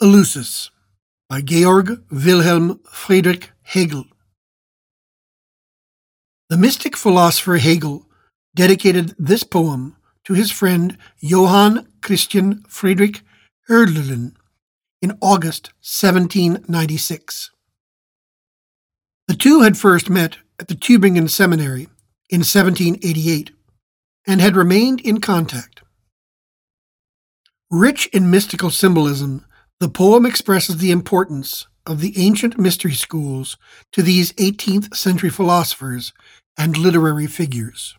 Eleusis by Georg Wilhelm Friedrich Hegel. The mystic philosopher Hegel dedicated this poem to his friend Johann Christian Friedrich Hölderlin in August 1796. The two had first met at the Tübingen Seminary in 1788 and had remained in contact. Rich in mystical symbolism, the poem expresses the importance of the ancient mystery schools to these 18th century philosophers and literary figures.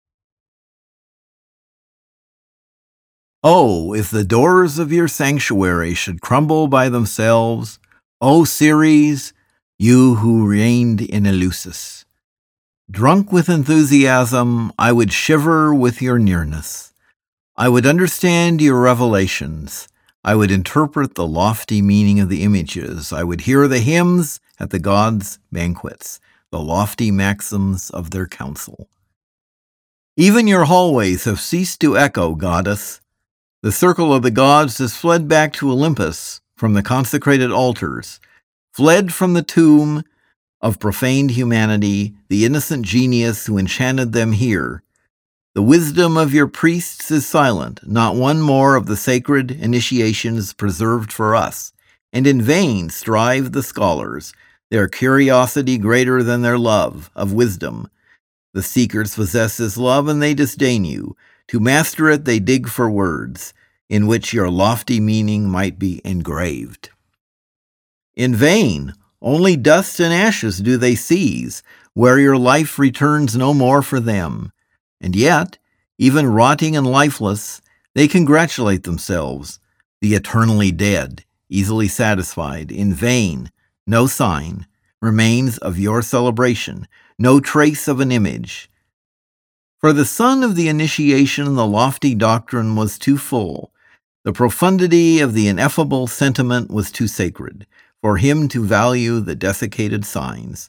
Oh, if the doors of your sanctuary should crumble by themselves, O Ceres, you who reigned in Eleusis. Drunk with enthusiasm, I would shiver with your nearness. I would understand your revelations. I would interpret the lofty meaning of the images. I would hear the hymns at the gods' banquets, the lofty maxims of their council. Even your hallways have ceased to echo, goddess. The circle of the gods has fled back to Olympus from the consecrated altars, fled from the tomb of profaned humanity, the innocent genius who enchanted them here. The wisdom of your priests is silent, not one more of the sacred initiations preserved for us, and in vain strive the scholars, their curiosity greater than their love of wisdom. The seekers possess this love, and they disdain you. To master it, they dig for words, in which your lofty meaning might be engraved. In vain, only dust and ashes do they seize, where your life returns no more for them. And yet, even rotting and lifeless, they congratulate themselves, the eternally dead, easily satisfied. In vain, no sign remains of your celebration, no trace of an image. For the sun of the initiation, the lofty doctrine was too full. The profundity of the ineffable sentiment was too sacred for him to value the desiccated signs.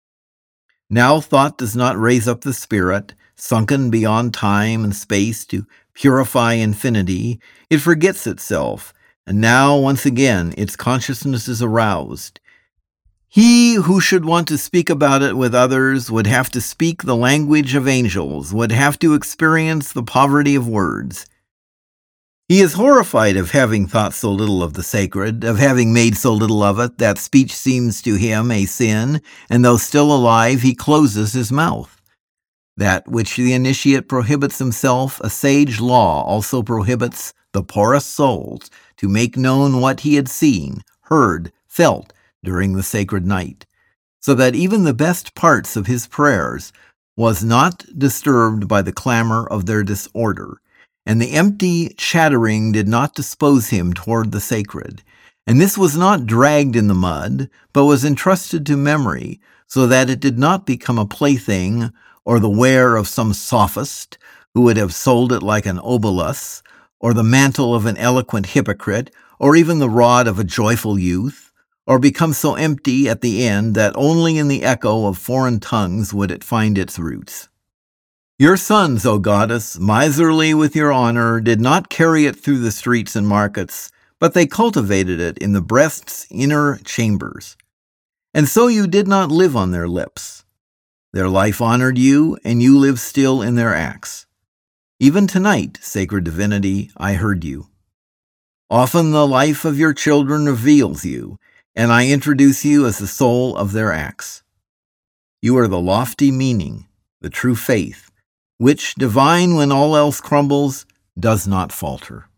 Now thought does not raise up the spirit, sunken beyond time and space to purify infinity. It forgets itself, and now once again its consciousness is aroused. He who should want to speak about it with others would have to speak the language of angels, would have to experience the poverty of words. He is horrified of having thought so little of the sacred, of having made so little of it, that speech seems to him a sin, and though still alive, he closes his mouth. That which the initiate prohibits himself, a sage law also prohibits the poorest souls to make known what he had seen, heard, felt during the sacred night, so that even the best parts of his prayers was not disturbed by the clamor of their disorder, and the empty chattering did not dispose him toward the sacred. And this was not dragged in the mud, but was entrusted to memory, so that it did not become a plaything or the wear of some sophist who would have sold it like an obolus, or the mantle of an eloquent hypocrite, or even the rod of a joyful youth, or become so empty at the end that only in the echo of foreign tongues would it find its roots. Your sons, O goddess, miserly with your honor, did not carry it through the streets and markets, but they cultivated it in the breast's inner chambers. And so you did not live on their lips. Their life honored you, and you live still in their acts. Even tonight, sacred divinity, I heard you. Often the life of your children reveals you, and I introduce you as the soul of their acts. You are the lofty meaning, the true faith, which, divine when all else crumbles, does not falter.